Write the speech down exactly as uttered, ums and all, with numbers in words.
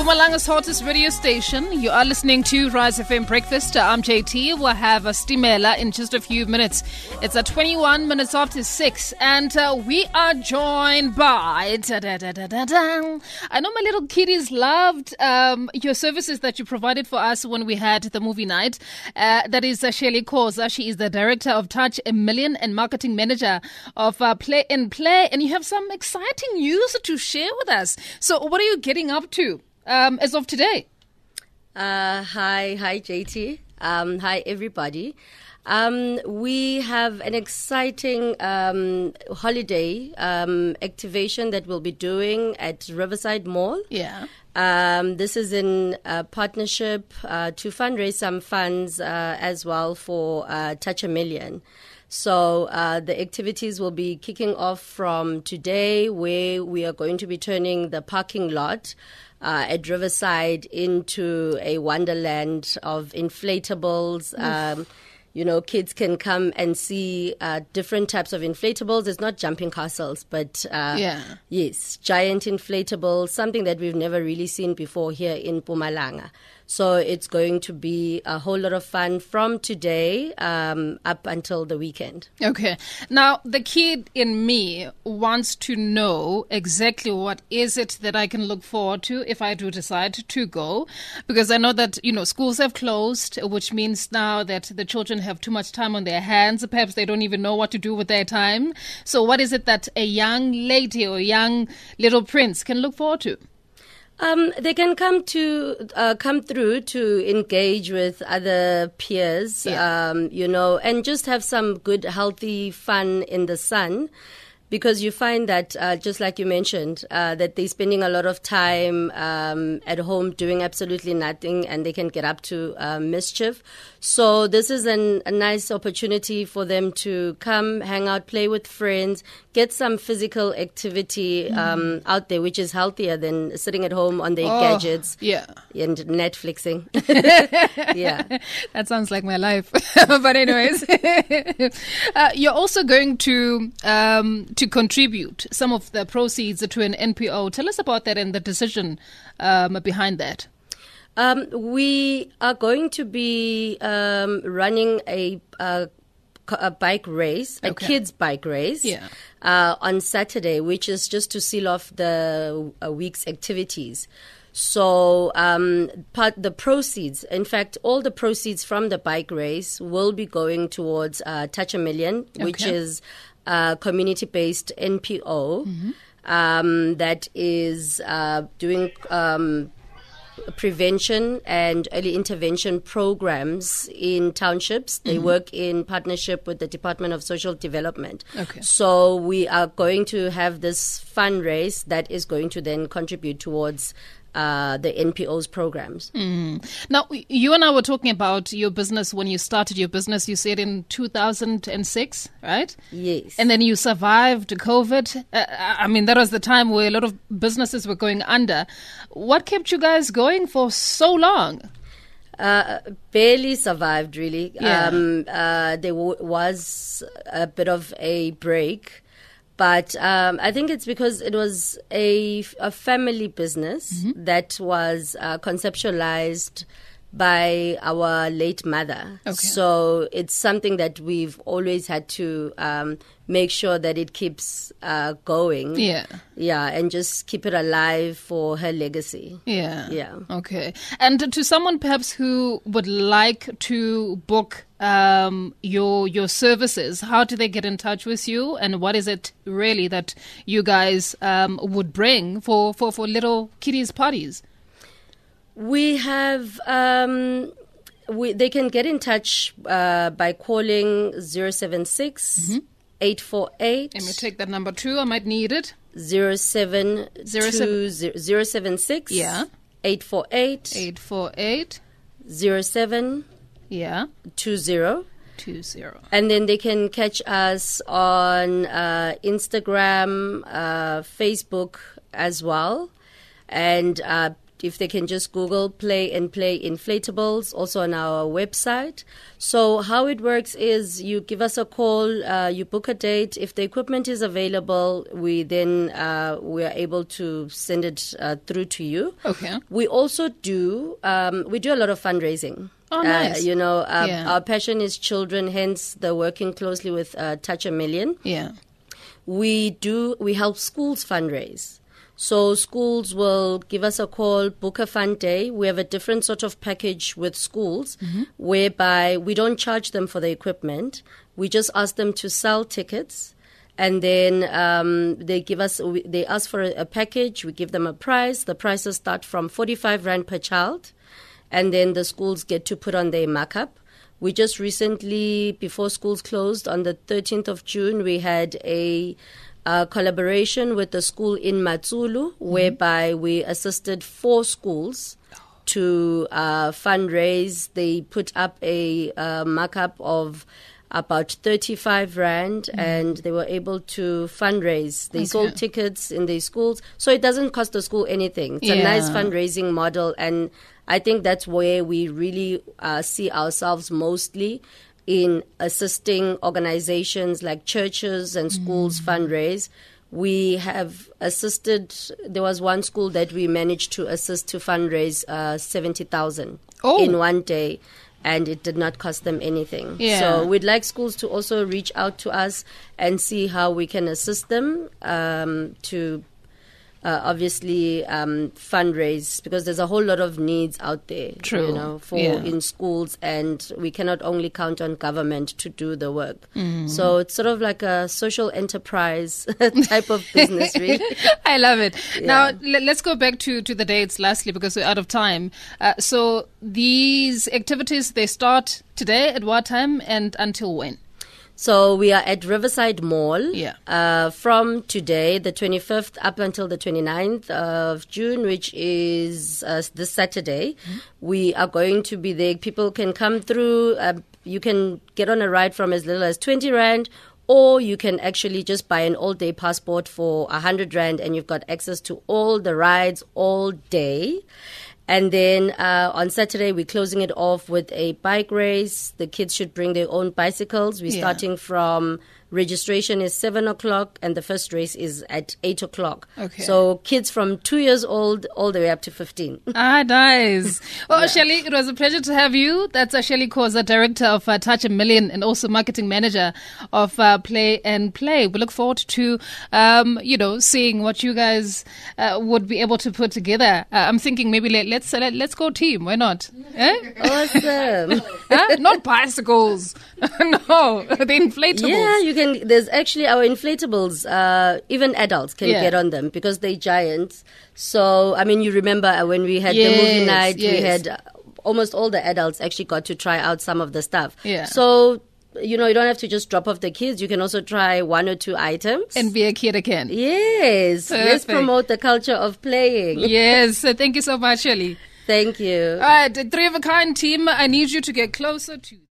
Mpumalanga's hottest radio station. You are listening to Rise F M Breakfast. I'm J T. We'll have a Stimela in just a few minutes. It's at twenty-one minutes after six, and uh, we are joined by. Da, da, da, da, da, da. I know my little kiddies loved um, your services that you provided for us when we had the movie night. Uh, that is uh, Shirley Koza. She is the director of Touch a Million and marketing manager of uh, Play and Play, and you have some exciting news to share with us. So, what are you getting up to? Um, as of today? Uh, hi, hi J T. Um, hi everybody. Um, we have an exciting um, holiday um, activation that we'll be doing at Riverside Mall. Yeah. Um, this is in uh, partnership uh, to fundraise some funds uh, as well for uh, Touch a Million. So uh, the activities will be kicking off from today, where we are going to be turning the parking lot Uh, at Riverside into a wonderland of inflatables. Um, you know, kids can come and see uh, different types of inflatables. It's not jumping castles, but uh, yeah. yes, giant inflatables, something that we've never really seen before here in Mpumalanga. So it's going to be a whole lot of fun from today um, up until the weekend. Okay. Now, the kid in me wants to know exactly what is it that I can look forward to if I do decide to go. Because I know that, you know, schools have closed, which means now that the children have too much time on their hands. Perhaps they don't even know what to do with their time. So what is it that a young lady or young little prince can look forward to? Um, they can come to uh, come through to engage with other peers, yeah. um, you know, and just have some good, healthy fun in the sun. Because you find that, uh, just like you mentioned, uh, that they're spending a lot of time um, at home doing absolutely nothing, and they can get up to uh, mischief. So this is an, a nice opportunity for them to come, hang out, play with friends, get some physical activity um, mm. out there, which is healthier than sitting at home on their oh, gadgets yeah. and Netflixing. yeah, that sounds like my life. But anyways, uh, you're also going to um, to contribute some of the proceeds to an N P O. Tell us about that and the decision um, behind that. Um, we are going to be um, running a, a, a bike race, a okay. kids bike race, yeah. uh, on Saturday, which is just to seal off the uh, week's activities. So um, part the proceeds, in fact, all the proceeds from the bike race will be going towards uh, Touch a Million, okay. which is a community-based N P O mm-hmm. um, that is uh, doing um, prevention and early intervention programs in townships. They mm-hmm. work in partnership with the Department of Social Development. Okay. So we are going to have this fundraise that is going to then contribute towards Uh, the N P O's programs. Mm. Now, you and I were talking about your business when you started your business. You said in two thousand six, right? Yes. And then you survived COVID. Uh, I mean, that was the time where a lot of businesses were going under. What kept you guys going for so long? Uh, barely survived, really. Yeah. Um, uh, there w- was a bit of a break. But um, I think it's because it was a, a family business mm-hmm. that was uh, conceptualized by our late mother. Okay. So it's something that we've always had to um, make sure that it keeps uh, going. Yeah. Yeah, and just keep it alive for her legacy. Yeah. Yeah. Okay. And to someone perhaps who would like to book um, your your services, how do they get in touch with you? And what is it really that you guys um, would bring for, for, for little kiddies parties? We have, um, we, they can get in touch uh, by calling zero seven six, eight four eight. Let me take that number too. I might need it. zero seven Zero two zero seven six. Yeah. eight four eight. eight four eight. zero seven. Yeah. two zero. Two zero. And then they can catch us on uh, Instagram, uh, Facebook as well. And uh, if they can just Google Play and Play Inflatables, also on our website. So how it works is you give us a call, uh, you book a date. If the equipment is available, we then uh, we are able to send it uh, through to you. Okay. We also do um, we do a lot of fundraising. Oh, nice. Uh, you know, uh, yeah. our passion is children, hence the working closely with uh, Touch a Million. Yeah. We do, we help schools fundraise. So schools will give us a call, book a fund day. We have a different sort of package with schools mm-hmm. whereby we don't charge them for the equipment. We just ask them to sell tickets. And then um, they give us, they ask for a, a package. We give them a price. The prices start from forty-five rand per child. And then the schools get to put on their markup. We just recently, before schools closed, on the thirteenth of June, we had a uh, collaboration with the school in Matsulu, mm-hmm. whereby we assisted four schools to uh, fundraise. They put up a uh, markup of about thirty-five rand, mm. and they were able to fundraise. They okay. sold tickets in their schools, so it doesn't cost the school anything. It's yeah. a nice fundraising model, and I think that's where we really uh, see ourselves mostly in assisting organizations like churches and schools mm. fundraise. We have assisted, there was one school that we managed to assist to fundraise uh, seventy thousand oh. in one day. And it did not cost them anything. Yeah. So we'd like schools to also reach out to us and see how we can assist them um, to uh, obviously um, fundraise, because there's a whole lot of needs out there. True. You know, for yeah. in schools, and we cannot only count on government to do the work. Mm. So it's sort of like a social enterprise type of business, really. I love it. Yeah. Now l- let's go back to, to the dates lastly, because we're out of time. Uh, so these activities, they start today at what time and until when? So we are at Riverside Mall yeah. uh, from today, the twenty-fifth, up until the twenty-ninth of June, which is uh, this Saturday. Mm-hmm. We are going to be there. People can come through. Uh, you can get on a ride from as little as twenty rand, or you can actually just buy an all-day passport for one hundred rand, and you've got access to all the rides all day. And then uh, on Saturday, we're closing it off with a bike race. The kids should bring their own bicycles. We're yeah. starting from, registration is seven o'clock, and the first race is at eight o'clock. Okay. So kids from two years old all the way up to fifteen. Ah, nice. Well, yeah. Shelly, it was a pleasure to have you. That's uh, Shelly Khoza, Director of uh, Touch a Million and also Marketing Manager of uh, Play and Play. We look forward to, um, you know, seeing what you guys uh, would be able to put together. Uh, I'm thinking maybe let, let's uh, let, let's go team. Why not? Eh? Awesome. Huh? Not bicycles. No, the inflatables. Yeah, you can. There's actually our inflatables. Uh, even adults can yeah. get on them because they're giants. So, I mean, you remember when we had yes, the movie night, yes. we had uh, almost all the adults actually got to try out some of the stuff. Yeah. So, you know, you don't have to just drop off the kids. You can also try one or two items. And be a kid again. Yes. Perfect. Let's promote the culture of playing. Yes. Thank you so much, Shelly. Thank you. All right, Three of a Kind team, I need you to get closer to